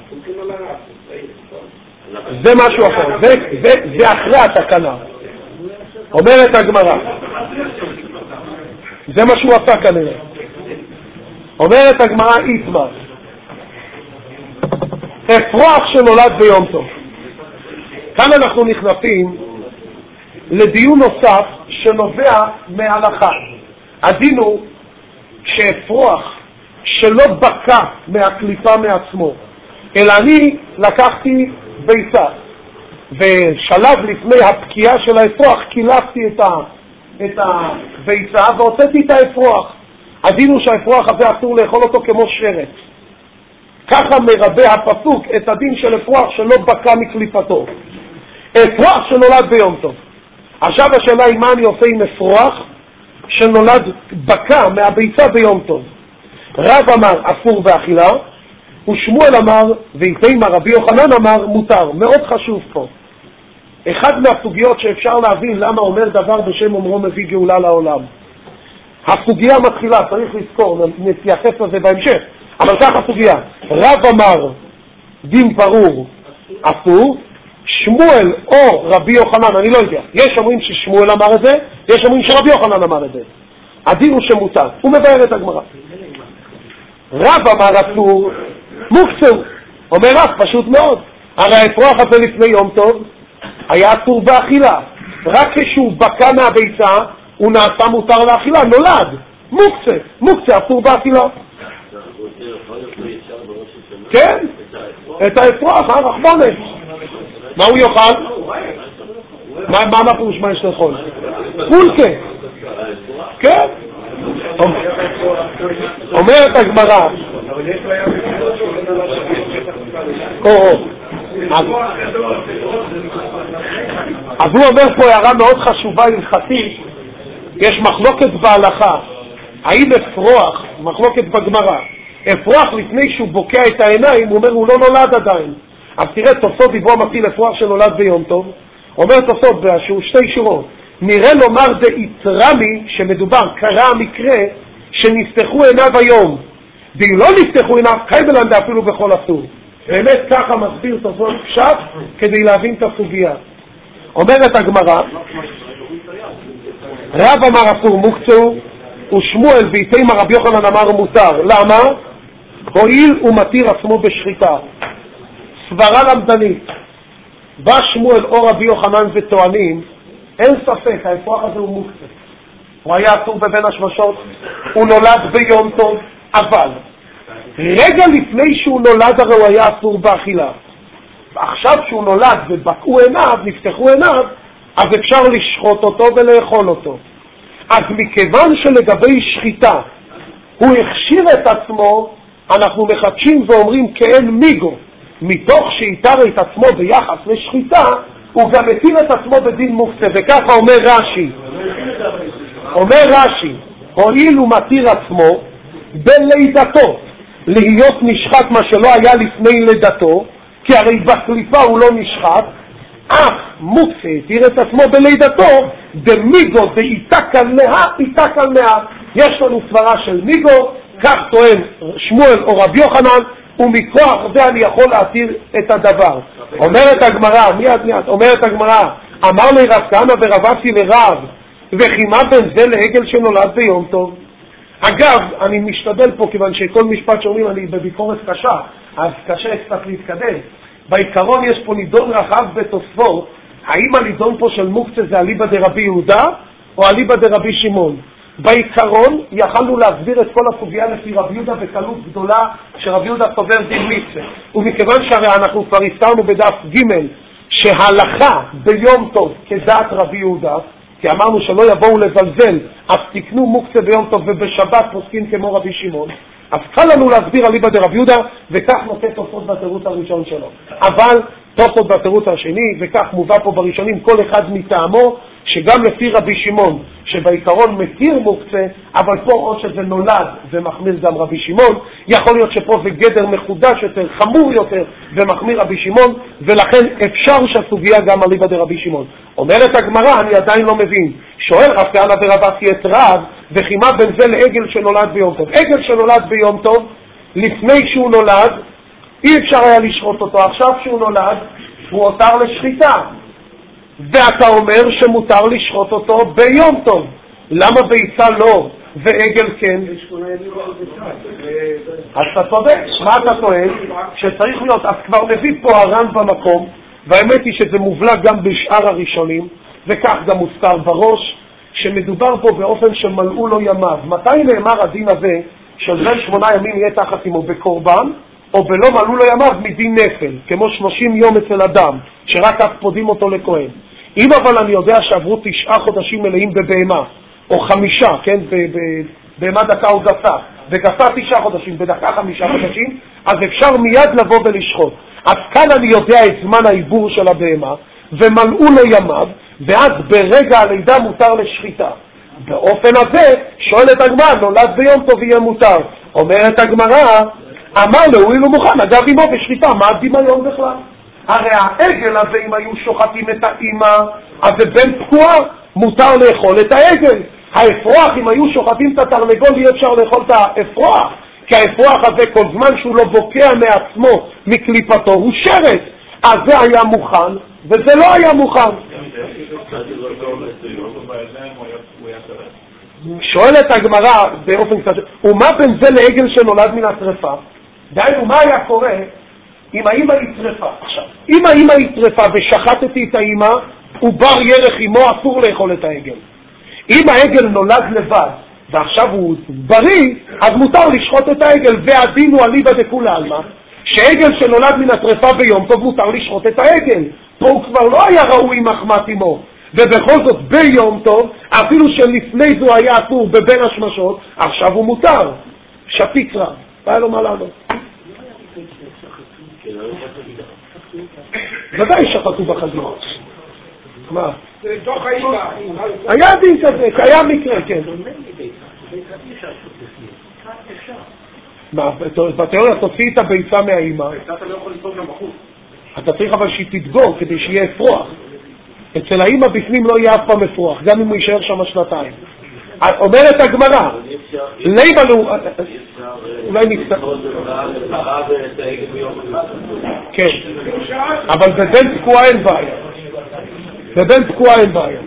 זה משהו אחר, זה אחרי התקנה. אומרת הגמרא, זה מה שהוא עשה כנראה. אומרת הגמרא, איתמר, אפרוח שנולד ביום טוב. כאן אנחנו נכנסים לדיון נוסף שנובע מהלכה. הדין הוא שאפרוח שלא בקע מהקליפה מעצמו, אלא אני לקחתי ביצה, ושלב לפני הפקיעה של האפרוח קילפתי את הביצה והוצאתי את האפרוח. הדין הוא שהאפרוח הזה אסור לאכול אותו כמו שרץ. ככה מרבה הפסוק את הדין של אפרוח שלא בקע מקליפתו. אפרוח שנולד ביום טוב. עכשיו השאלה היא מה אני עושה עם אפרוח שנולד בקע מהביצה ביום טוב. רב אמר אסור באכילה, ושמואל אמר, ואיתמר רבי יוחנן אמר מותר. מאוד חשוב פה. אחד מהסוגיות שאפשר להבין למה אומר דבר בשם אומרו מביא גאולה לעולם. הסוגיה מתחילה, צריך לזכור, נתייחס לזה בהמשך, אבל כך הסוגיה. רב אמר דין ברור אסור, שמואל או רבי יוחנן, אני לא יודע. יש אומרים ששמואל אמר את זה, יש אומרים שרבי יוחנן אמר את זה. הדין הוא שמותר. הוא מבאר את הגמרא. רב אמר אסור, מוקצו. אומר רב פשוט מאוד. הרי האפרוח הזה לפני יום טוב היה אסור באכילה. רק כשהוא בקע מהביצה הוא נעשה מותר לאכילה, נולד. מוקצה אסור באכילה. כן? את האפרוח, רחמונס. מה הוא יאכל? מה מפרוש מה יש לאכול? פולקה. כן? אומרת הגמרא, אז הוא אומר פה הערה מאוד חשובה הלכתית. יש מחלוקת בהלכה האם אפרוח, מחלוקת בגמרא, אפרוח לפני שהוא בוקע את העיניים, הוא אומר הוא לא נולד עדיין. אז תראה תוספות דיברו מפיל אפרוח שנולד ביום טוב. אומר תוספות שהוא 2 שורות, נראה לומר דאיתרמי שמדובר, קרה המקרה שנפתחו עיניו היום ואם לא נפתחו עיניו, קייבלן אפילו בכל אסור. באמת ככה מסביר תוספות פשט כדי להבין את הסוגיה. אומרת הגמרא, רב אמר אסור מוקצו, ושמואל ואיתימה רבי יוחנן אמר מותר. למה? הועיל ומתיר עצמו בשחיטה. סברה למדנית. בא שמואל או רבי יוחנן וטוענים, אין ספק, האפרוח הזה הוא מוקצה. הוא היה אסור בבין השמשות, הוא נולד ביום טוב, אבל רגע לפני שהוא נולד הרי הוא היה אסור באכילה. עכשיו שהוא נולד ובקעו עיניו, נפתחו עיניו, אז אפשר לשחוט אותו ולאכול אותו. אז מכיוון שלגבי שחיטה הוא הכשיר את עצמו, אנחנו מחדשים ואומרים כאין מיגו, מתוך שהתיר את עצמו ביחס לשחיטה, הוא גם התיר את עצמו בדין מוקצה. וככה אומר רש"י, הועיל ומתיר עצמו בלידתו להיות נשחט מה שלא היה לפני לידתו, כי הרי בקליפה הוא לא נשחט, אך מוקצה התיר את עצמו בלידתו, דמיגו דאיתקל מאה. יש לנו סברה של מיגו, כך טוען שמואל או רבי יוחנן, ומכוח זה אני יכול להתיר את הדבר. אומרת הגמרא, אומרת הגמרא, אמר לי רב כהנא ורבתי לרב, וחימה בין זה לעגל שנולד ביום טוב. אגב, אני משתדל פה, כיוון שכל משפט שאומרים אני בביקורת קשה, אז קשה קצת להתקדם. בעיקרון יש פה נידון רחב בתוספות, האם הנידון פה של מוקצה זה אליבא דרבי יהודה, או אליבא דרבי שמעון. בעיקרון יכלנו להסביר את כל הסוגיה לפי רבי יהודה בקלות גדולה שרבי יהודה סובר דין מצווה, ומכיוון שהרי אנחנו כבר הזכרנו בדף ג' שהלכה ביום טוב כדעת רבי יהודה, כי אמרנו שלא יבואו לזלזל, אז תקנו מוקצה ביום טוב ובשבת פוסקים כמו רבי שמעון, אז קל לנו להסביר אליבא דרבי יהודה, וכך נוקט תוספות בתירוץ הראשון שלו. אבל תוספות בתירוץ השני, וכך מובא פה בראשונים כל אחד מטעמו, שגם לפי רבי שמעון, שבעיקרון מתיר מוקצה, אבל פה או שזה נולד ומחמיר גם רבי שמעון, יכול להיות שפה זה גדר מחודש יותר, חמור יותר, ומחמיר רבי שמעון, ולכן אפשר שהסוגיה גם אליבא דרבי שמעון. אומרת הגמרא, אני עדיין לא מבין. שואל רב כהנא ורבתי את רב, וחימה בין זה לעגל שנולד ביום טוב. עגל שנולד ביום טוב, לפני שהוא נולד, אי אפשר היה לשחוט אותו. עכשיו שהוא נולד, הוא הותר לשחיטה. ואתה אומר שמותר לשחוט אותו ביום טוב. למה ביצה לא ועגל כן? אז אתה צודק. מה אתה טוען? שצריך להיות, אז כבר מביא פה הר"ן במקום, והאמת היא שזה מובלע גם בשאר הראשונים, וכך גם מוזכר בראש, שמדובר פה באופן שמלאו לו ימיו. מתי נאמר הדין הזה של בין 8 ימים יהיה תחת עמו בקורבן, או בלא מלאו לו ימיו מדין נפל, כמו 30 יום אצל אדם, שרק אז פודים אותו לכהן. אם אבל אני יודע שעברו 9 חודשים מלאים בבהמה, או 5, כן, בהמה דקה או גסה, וגסה 9 חודשים, בדקה 5 חודשים, אז אפשר מיד לבוא ולשחוט. אז כאן אני יודע את זמן העיבור של הבהמה, ומלאו לו ימיו, ואז ברגע הלידה מותר לשחיטה. באופן הזה, שואלת הגמרא, נולד ביום טוב יהיה מותר. אומרת הגמרא, אמר לו, הוא אילו מוכן, אגב אמו בשחיטה, מה הדמיון בכלל? הרי העגל הזה, אם היו שוחטים את האמא, אז זה בן פקועה, מותר לאכול את העגל. האפרוח, אם היו שוחטים את התרנגול, אי אפשר לאכול את האפרוח, כי האפרוח הזה, כל זמן שהוא לא בוקע מעצמו מקליפתו, הוא שרת. אז זה היה מוכן, וזה לא היה מוכן. שואלת הגמרא באופן קצת, ומה בין זה לעגל שנולד מן השרפה? דהיינו, מה היה קורה אם האמא היא טרפה? עכשיו, אם האמא היא טרפה ושחטתי את האמא, ובר ירח אמו, אסור לאכול את העגל. אם העגל נולד לבד, ועכשיו הוא בריא, אז מותר לשחוט את העגל, והדין הוא אליבא דכולי עלמא, שעגל שנולד מן הטרפה ביום טוב מותר לשחוט את העגל. פה הוא כבר לא היה ראוי מחמת אמו, ובכל זאת ביום טוב, אפילו שלפני זו היה אסור בבין השמשות, עכשיו הוא מותר. שפיץ רב, היה לו מה לענות. ודאי שחטו בחזירות. מה? היה דין כזה, היה מקרה, כן. מה, בתיאוריה תוציא את הביצה מהאימא. אתה לא יכול לסתום גם בחוץ. אתה צריך אבל שהיא תדגור כדי שיהיה אפרוח. אצל האימא בפנים לא יהיה אף פעם אפרוח, גם אם הוא יישאר שם 2 שנתיים. אומרת הגמרא, לימה לו, אולי נפתח. כן, אבל בבן תקוע אין בעיה. בבן תקוע אין בעיה.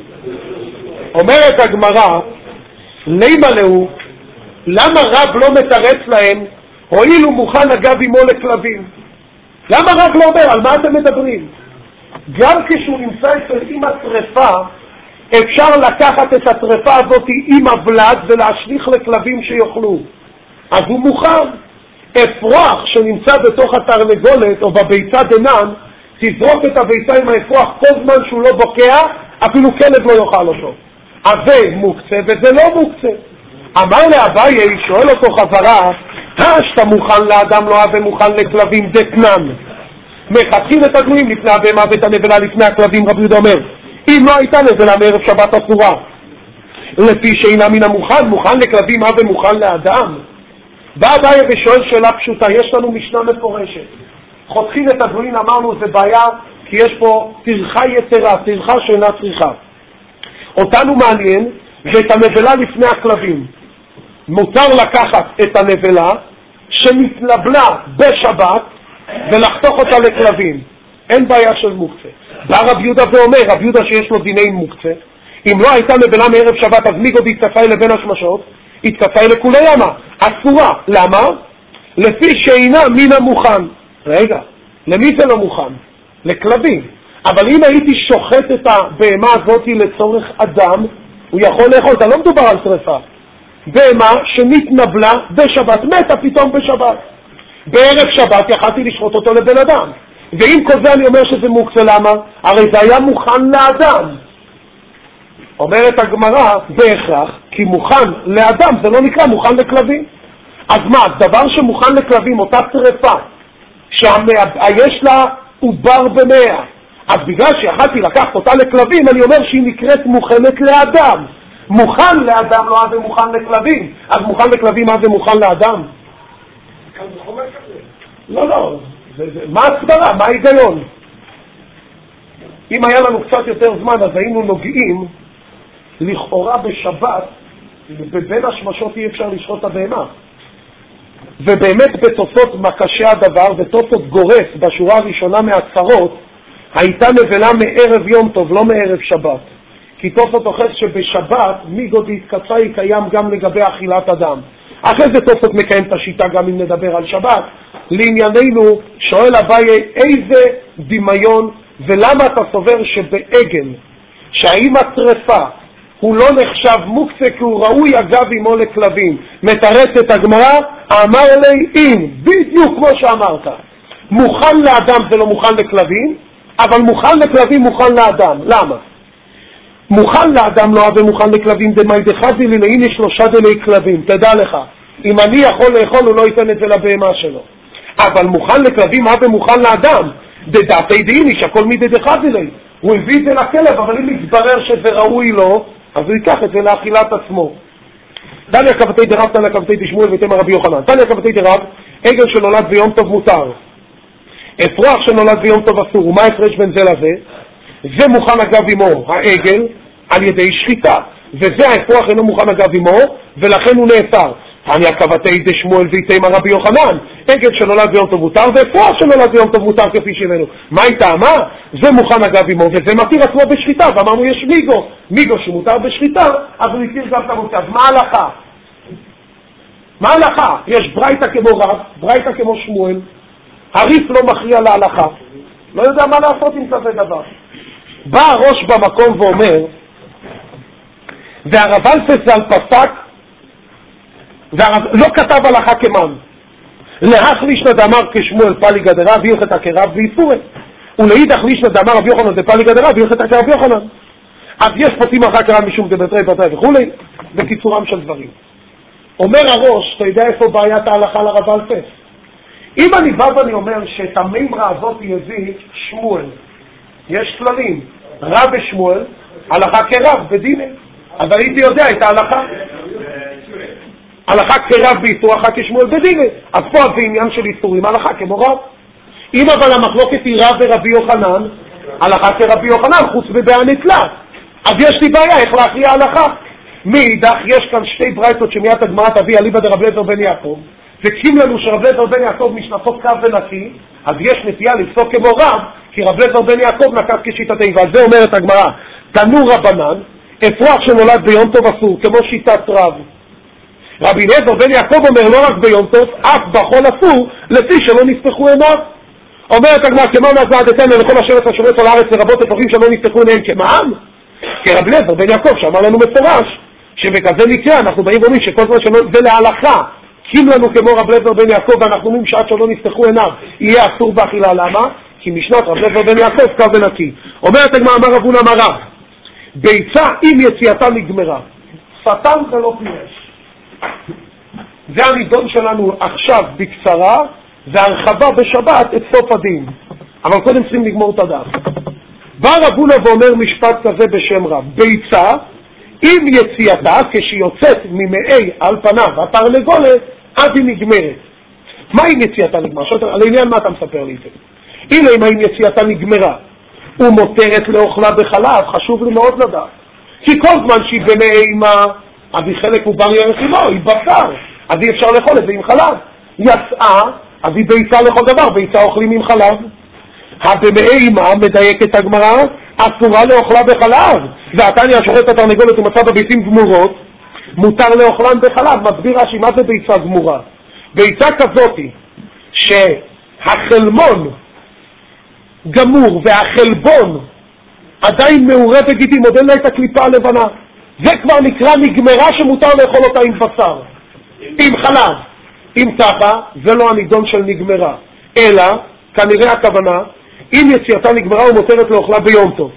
אומרת הגמרא, לימה לו, למה רב לא מתרץ להם, הואיל הוא מוכן אגב עמו לכלבים? למה רב לא אומר, על מה אתם מדברים? גם כשהוא נמצא אצל עם השריפה, אפשר לקחת את השריפה הזאת עם הוולד ולהשליך לכלבים שיוכלו. אז הוא מוכן. אפרוח שנמצא בתוך התרנגולת או בביצה דנן, תזרוק את הביצה עם האפרוח כל זמן שהוא לא בוקע, אפילו כלב לא יאכל אותו. אז זה מוקצה וזה לא מוקצה. אמר לאביי, שואל אותו חזרה, שאתה מוכן לאדם לא אהבה מוכן לכלבים דתנן. מחתכים את הגלויים לפני הבהמה ואת הנבלה לפני הכלבים. רבי יהודה אומר, אם לא הייתה נבלה מערב שבת אסורה, לפי שאינה מן המוכן, מוכן לכלבים אהבה מוכן לאדם. בא אביי ושואל שאלה פשוטה, יש לנו משנה מפורשת. חותכים את הגלויים, אמרנו זה בעיה, כי יש פה טרחה יתרה, טרחה שאינה צריכה. אותנו מעניין, ואת הנבלה לפני הכלבים. מותר לקחת את הנבלה שמתנבלה בשבת ולחתוך אותה לכלבים. אין בעיה של מוקצה. בא רב יהודה ואומר, רב יהודה שיש לו דיני מוקצה, אם לא הייתה נבלה מערב שבת, אז מי גוד התקפה אלה בין השמשות? התקפה אלה כולי ימה. אסורה. למה? לפי שאינה מן המוכן. רגע, למי זה לא מוכן? לכלבים. אבל אם הייתי שוחט את הבהמה הזאת לצורך אדם, הוא יכול לאכול. אתה לא מדובר על שריפה. בהמה שנתנבלה בשבת, מתה פתאום בשבת. בערב שבת יכלתי לשחוט אותו לבן אדם. ואם כל זה אני אומר שזה מוקצה, למה? הרי זה היה מוכן לאדם. אומרת הגמרא, בהכרח, כי מוכן לאדם זה לא נקרא מוכן לכלבים. אז מה, דבר שמוכן לכלבים, אותה שריפה, שיש לה עובר במאה, אז בגלל שיכלתי לקחת אותה לכלבים, אני אומר שהיא נקראת מוכנת לאדם. מוכן לאדם לא אהבה מוכן לכלבים, אז מוכן לכלבים אהבה מוכן לאדם. לא, מה הסברה? מה ההיגיון? אם היה לנו קצת יותר זמן, אז היינו נוגעים לכאורה בשבת, ובין השמשות אי אפשר לשחוט את הבהמה. ובאמת בתוספות מקשה הדבר, ותוספות גורס בשורה הראשונה מהצרות, הייתה נבלה מערב יום טוב, לא מערב שבת. כי תוספות אוחז שבשבת מיגוד התקצה היא קיים גם לגבי אכילת אדם. אחרי זה תוספות מקיים את השיטה גם אם נדבר על שבת. לענייננו שואל אביי, איזה דמיון ולמה אתה סובר שבעגל שהאם השריפה הוא לא נחשב מוקצה כי הוא ראוי אגב עמו לכלבים? מתרצת הגמרא, אמר לי אם, בדיוק כמו שאמרת, מוכן לאדם זה לא מוכן לכלבים, אבל מוכן לכלבים מוכן לאדם. למה? מוכן לאדם לא אהבה מוכן לכלבים דמי דחזי לי, הנה 3 דלי כלבים. תדע לך, אם אני יכול לאכול הוא לא ייתן את זה לבהמה שלו. אבל מוכן לכלבים אהבה מוכן לאדם דדעתי דהיני שהכל מידי דחזי לי. הוא הביא את זה לכלב, אבל אם יתברר שזה ראוי לו, אז הוא ייקח את זה לאכילת עצמו. תניא כבתי דרב, תניא כבתי דשמואל ותמר רבי יוחנן. תניא כבתי דרב, עגל שנולד ביום טוב מותר, אפרוח שנולד ביום טוב אסור. ומה ההפרש בין זה לזה? זה מוכן אגב עמו העגל על ידי שחיטה, וזה האפרוח אינו מוכן אגב עמו ולכן הוא נאסר. תניא כבתי דשמואל ותמר רבי יוחנן, עגל שנולד ביום טוב מותר ואפרוח שנולד ביום טוב מותר כפי שהבאנו. מה היא טעמה? זה מוכן אגב עמו וזה מתיר עצמו בשחיטה, ואמרנו יש מיגו שמותר בשחיטה, אז הוא מתיר גם את המוצא. אז מה ההלכה? מה ההלכה? יש ברייתא כמו רב, ברייתא כמו שמואל, הריף לא מכריע להלכה, לא יודע מה לעשות עם כזה דבר. בא הראש במקום ואומר, והרב אלפסל פסק, לא כתב הלכה כמן, להחלישנא דאמר כשמואל פליגא דרב והלכתא כרב ואיסורי, ולאידך לישנא דאמר רבי יוחנן דפליגא דרב והלכתא כרב יוחנן. אז יש פרטים אחר כרב משום דבתרי בתרי וכולי, בקיצורם של דברים. אומר הראש, אתה יודע איפה בעיית ההלכה לרב אלפס? אם אני בא ואני אומר שאת המימרה הזאת יביא שמואל, יש כללים, רב ושמואל, הלכה כרב בדיני, אז הייתי יודע את ההלכה. הלכה כרב באיסור, הלכה כשמואל בדיני. אז פה זה עניין של איסורים, הלכה כמו רב. אם אבל המחלוקת היא רב ורבי יוחנן, הלכה כרבי יוחנן, חוץ בבעיה נתלה. אז יש לי בעיה, איך להכריע הלכה? מאידך יש כאן שתי ברייתות שמיד הגמרא תביא אליבא דרב אליעזר בן יעקב, וקים לנו שרב אליעזר בן יעקב משנתו קו ונקי, אז יש נטייה לפסוק כמו רב, כי רב אליעזר בן יעקב נקט כשיטתנו, ועל זה אומרת הגמרא, תנו רבנן, אפרוח שנולד ביום טוב אסור, כמו שיטת רב. רבי אליעזר בן יעקב אומר לא רק ביום טוב, אף בחול אסור, לפי שלא נפתחו עיניו. אומרת הגמרא, כמו נזעדתנו לכל השבט השומר על הארץ לרבות אפרוחים שלא נפתחו עיניהם כמעם? כי רבי אליעזר בן יעקב שאמר לנו מפורש, שבכזה מקרה אנחנו באים ואומרים שכל זמן שלא, זה להלכה, קים לנו כמו רבי אליעזר בן יעקב, ואנחנו אומרים שעד שלא נפתחו עיניו, יהיה אסור באכילה. למה? כי משנת רבי אליעזר בן יעקב קו ונקי. אומרת הגמרא, אמר רב הונא אמר רב, ביצה עם יציאתה נגמרה, שטן זה לא פירש. זה הנידון שלנו עכשיו בקצרה, זה הרחבה בשבת את סוף הדין, אבל קודם צריכים לגמור את הדף. בא רב הונא ואומר משפט כזה בשם רב, ביצה עם יציאתה, כשיוצאת ממאי על פניו התרנגולת, אז היא נגמרת. מה עם יציאתה נגמרה? על העניין מה אתה מספר לי את זה? הנה אם יציאתה נגמרה ומותרת לאוכלה בחלב, חשוב לי מאוד לדעת, כי כל זמן שהיא במאימה, אז היא חלק עובר ירחיבו, היא בשר, אז אי אפשר לאכול את זה עם חלב. יצאה, אז היא ביצה לכל דבר, ביצה אוכלים עם חלב. הבמאימה, מדייקת הגמרא, אסורה לאוכלה בחלב, והתניא שוחט את התרנגולת ומצא בביצים גמורות, מותר לאוכלן בחלב. מסביר רש"י מה זה ביצה גמורה. ביצה כזאת שהחלמון גמור והחלבון עדיין מעורה בגידים, עוד אין לה את הקליפה הלבנה, זה כבר נקרא נגמרה שמותר לאכול אותה עם בשר, עם חלב. אם ככה, זה לא הנידון של נגמרה, אלא כנראה הכוונה אם יציאתה נגמרה ומותרת לאוכלה ביום טוב.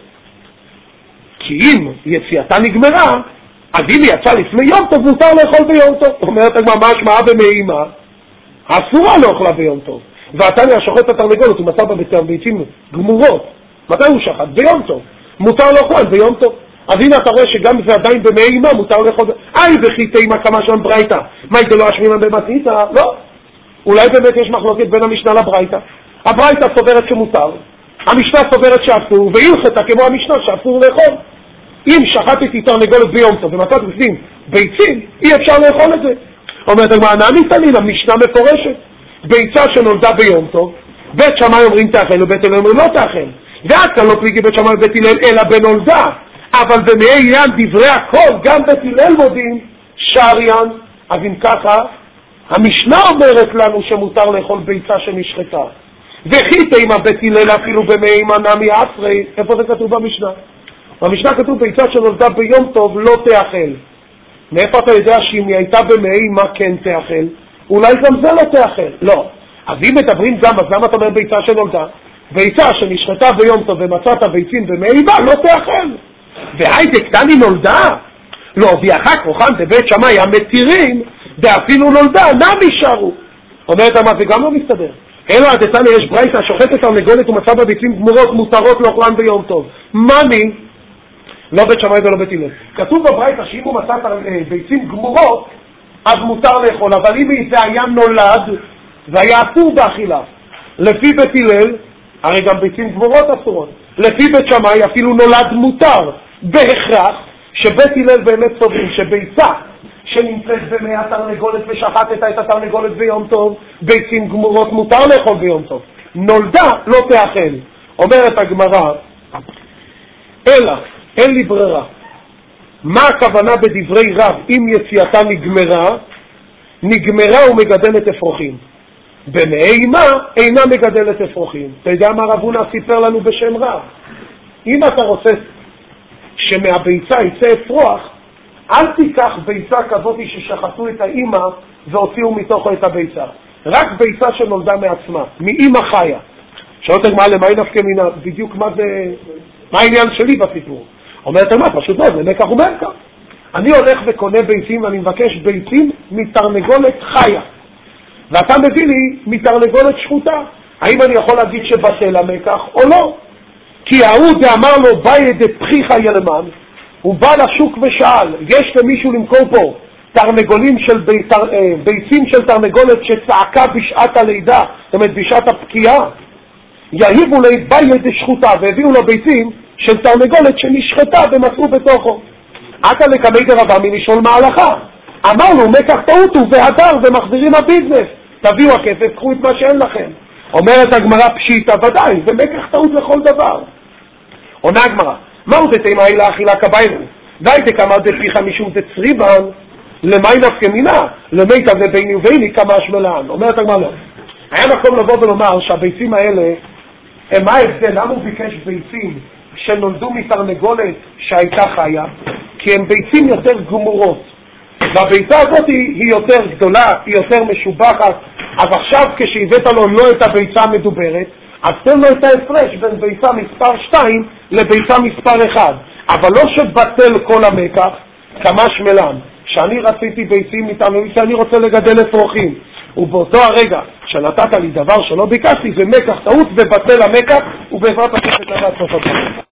כי אם יציאתה נגמרה, אז אם יצא לפני יום טוב מותר לאכול ביום טוב. אומרת הגמרא, מה השמעה במאימה? אסורה לאוכלה ביום טוב. והתניא שוחט את התרנגולת ומצא בביצים גמורות. מתי הוא שחט? ביום טוב. מותר לאכול ביום טוב. אז הנה אתה רואה שגם זה עדיין במאימה מותר לאכול. וכי תימה כמה שם ברייתא. מה זה לא אשמימן במתניתא? לא. אולי באמת יש מחלוקת בין המשנה לברייתא. הברייתא סוברת שמותר, המשנה סוברת שאסור, והלכתה כמו המשנה שאסור לאכול. אם שחטתי תרנגולת ביום טוב ומצאתי בפנים ביצים, אי אפשר לאכול את זה. אומרת הגמרא, נענית לי למשנה מפורשת, ביצה שנולדה ביום טוב, בית שמאי אומרים תאכל ובית הלל אומרים לא תאכל, ועד כאן לא פליגי בית שמאי ובית הלל אלא בנולדה. אבל במעיין דברי הכל גם בית הלל מודים שריין. אז אם ככה המשנה אומרת לנו שמותר לאכול ביצה שנשחטה, וכי תימה בית הלל אפילו במאימה נמי עשרי. איפה זה כתוב במשנה? במשנה כתוב ביצה שנולדה ביום טוב לא תאכל. מאיפה אתה יודע שאם היא הייתה במאימה כן תאכל? אולי גם זה לא תאכל. לא. אז אם מדברים גם, אז למה אתה אומר ביצה שנולדה? ביצה שנשחטה ביום טוב ומצאת ביצים במאימה לא תאכל. והיידה קטני נולדה? לא, ויחק רוחן בבית שמאי המתירים ואפילו נולדה נמי שרו. אומרת מה זה גם לא מסתדר. אלא הדתניא יש ברייתא שוחט את תרנגולת ומצא בביצים גמורות מותרות לאוכלן ביום טוב. מני? לא בית שמאי ולא בית הלל. כתוב בברייתא שאם הוא מצא ביצים גמורות אז מותר לאכול, אבל אם זה היה נולד זה היה אסור באכילה. לפי בית הלל, הרי גם ביצים גמורות אסורות, לפי בית שמאי אפילו נולד מותר. בהכרח שבית הלל באמת סוברים שביצה שנמצאת במי התרנגולת ושחטת את התרנגולת ביום טוב, ביצים גמורות מותר לאכול ביום טוב, נולדה לא תאכל. אומרת הגמרא, אלא אין לי ברירה. מה הכוונה בדברי רב? אם יציאתה נגמרה ומגדלת אפרוחים, במאימה אינה מגדלת אפרוחים. אתה יודע מה רב הונא סיפר לנו בשם רב? אם אתה רוצה שמהביצה יצא אפרוח, אל תיקח ביצה כזאת ששחטו את האמא והוציאו מתוכו את הביצה, רק ביצה שנולדה מעצמה, מאמא חיה. שואלת הגמרא, למה היא נפקא מינה? בדיוק מה העניין שלי בסיפור? אומרת מה? פשוט לא, זה מקח ומקח. אני הולך וקונה ביצים ואני מבקש ביצים מתרנגולת חיה, ואתה מביא לי מתרנגולת שחוטה. האם אני יכול להגיד שבטל המקח או לא? כי ההוא דאמר לו באי דפחיך ילמן, הוא בא לשוק ושאל, יש למישהו למכור פה תרנגולים של ביצים של תרנגולת שצעקה בשעת הלידה, זאת אומרת בשעת הפקיעה? יהיבו לי באי דשחוטה, והביאו לו ביצים של תרנגולת שנשחטה ומצאו בתוכו. עתה לקמי דרבמי לשאול מה ההלכה. אמרנו, מקח טעות הוא והדר ומחזירים הביזנס. תביאו הכסף, קחו את מה שאין לכם. אומרת הגמרא פשיטה, ודאי, זה מקח טעות לכל דבר. עונה הגמרא, מהו דתימה אילה אכילה כביינו? די דקמא דפיך משום דצריבן, למי נפקא מינה? למיטב לביני וביני כמה השמלן. אומרת הגמרא לא. היה מקום לבוא ולומר שהביצים האלה, מה ההבדל? למה הוא ביקש ביצים שנולדו מתרנגולת שהייתה חיה? כי הן ביצים יותר גמורות. והביצה הזאת היא יותר גדולה, היא יותר משובחת. אז עכשיו כשהבאת לו לא את הביצה המדוברת, אז תן לו את ההפרש בין ביצה מספר 2 לביצה מספר 1. אבל לא שבטל כל המקח, כמה שמלן. שאני רציתי ביצים מתרנגולת, שאני רוצה לגדל אפרוחים. ובאותו הרגע שנתת לי דבר שלא ביקשתי, זה מקח טעות ובטל המקח, ובעזרת השם לדעת סוף הדברים.